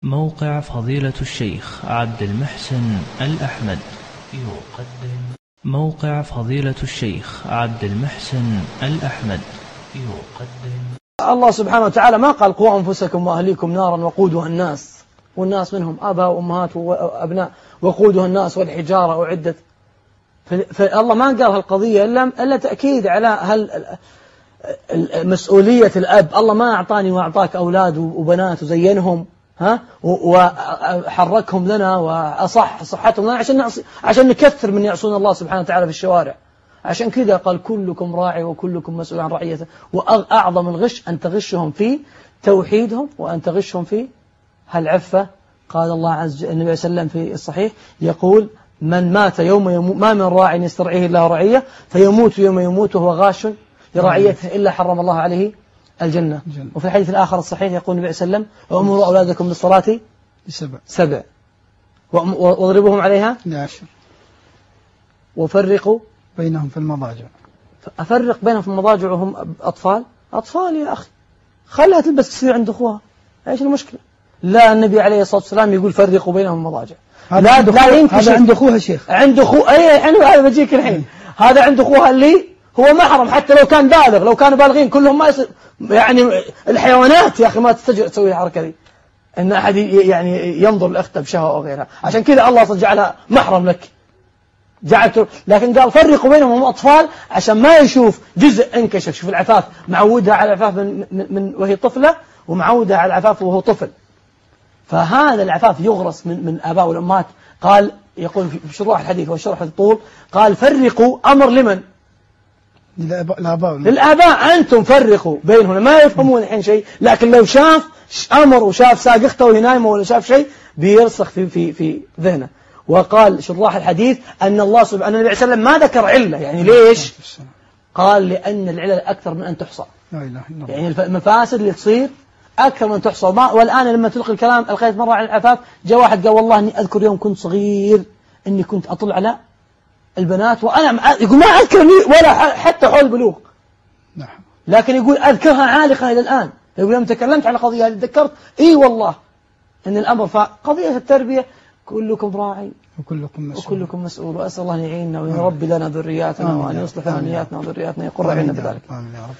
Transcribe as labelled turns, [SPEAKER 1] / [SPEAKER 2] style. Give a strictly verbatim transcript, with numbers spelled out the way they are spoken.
[SPEAKER 1] موقع فضيلة الشيخ عبد المحسن الأحمد يقدم موقع فضيلة الشيخ عبد المحسن الأحمد يقدم.
[SPEAKER 2] الله سبحانه وتعالى ما قال قوا أنفسكم وأهليكم نارا وقودها الناس، والناس منهم آباء وأمهات وأبناء، وقودها الناس والحجارة أعدت. فالله ما قال هالقضية إلا إلا تأكيد على هل مسؤولية الأب. الله ما أعطاني وأعطاك أولاد وبنات وزينهم ها وحركهم لنا وأصح صحتهم لنا عشان عشان نكثر من يعصون الله سبحانه وتعالى في الشوارع. عشان كذا قال كلكم راعي وكلكم مسؤول عن رعيته. وأعظم الغش أن تغشهم في توحيدهم وأن تغشهم في هالعفة. قال الله عز وجل النبي صلى الله عليه وسلم في الصحيح يقول من مات يوم يموت ما من راع يسترعيه الله رعية فيموت يوم يموت وهو غاش لرعيته إلا حرم الله عليه الجنة. وفي الحديث الآخر الصحيح يقول النبي صلى الله عليه وسلم وأمروا أولادكم بالصلاة
[SPEAKER 3] سبع
[SPEAKER 2] سبع واضربوهم عليها
[SPEAKER 3] عشر
[SPEAKER 2] وفرقوا
[SPEAKER 3] بينهم في المضاجع.
[SPEAKER 2] أفرق بينهم في المضاجع وهم أطفال؟ أطفال يا أخي، خلها تلبس تصير عند أخوها، إيش المشكلة؟ لا، النبي عليه الصلاة والسلام يقول فرقوا بينهم المضاجع.
[SPEAKER 3] لا لا ينكشف. هذا عند أخوها شيخ،
[SPEAKER 2] عند أخوه أي يعني هذا بجيك الحين. هذا عند أخوها اللي هو محرم، حتى لو كان بالغ، لو كانوا بالغين كلهم ما يصير. يعني الحيوانات يا أخي ما تستجر تسوي الحركة دي، إن أحد يعني ينظر لأخته بشهوة أو غيرها. عشان كذا الله أصلا جعلها محرم لك، جعلته. لكن قال فرقوا بينهم هم أطفال عشان ما يشوف جزء انكشف. شوف العفاف، معودها على العفاف من, من, من وهي طفلة، ومعودها على العفاف وهو طفل. فهذا العفاف يغرس من من الآباء والأمهات. قال يقول في شروح الحديث والشرح الطول قال فرقوا أمر لمن؟
[SPEAKER 3] للآباء.
[SPEAKER 2] للآباء. أنتم فرقوا بينهم، ما يفهمون الحين شيء، لكن لو شاف أمر وشاف ساقخته وهي نايمة ولا شاف شيء بيرسخ في في في ذهنه. وقال شراح الحديث أن الله سبحانه النبي صلى الله عليه وسلم ما ذكر علة. يعني ليش؟ قال لأن العلل أكثر من أن تحصى. يعني المفاسد اللي تصير أكثر من تحصى. والآن لما تلقي الكلام ألقيت مرة عن العفاف، جاء واحد قال والله إني أذكر يوم كنت صغير إني كنت أطلع على البنات وأنا يقول ما أذكر ولا حتى حول البلوغ، لكن يقول أذكرها عالقة إلى الآن. يقول لما تكلمت عن قضية هذه ذكرت إي والله إن الأمر. فقضية التربية كلكم راعي
[SPEAKER 3] وكلكم مسؤول
[SPEAKER 2] وكلكم مسؤول. وأسأل الله أن يعيننا ويربي لنا ذرياتنا وأن يصلح لنا نياتنا وذرياتنا يقر عنا بذلك.